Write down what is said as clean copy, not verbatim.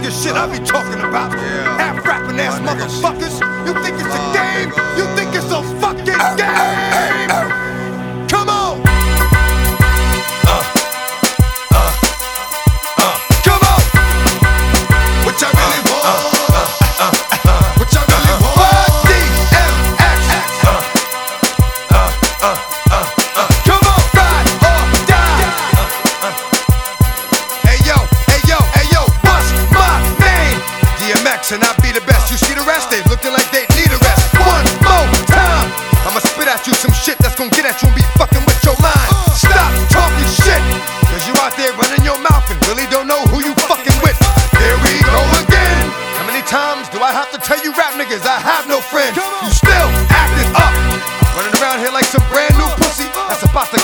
nigga shit I be talking about. Half rapping ass motherfuckers. You think it's a game? You think it's a fucking game?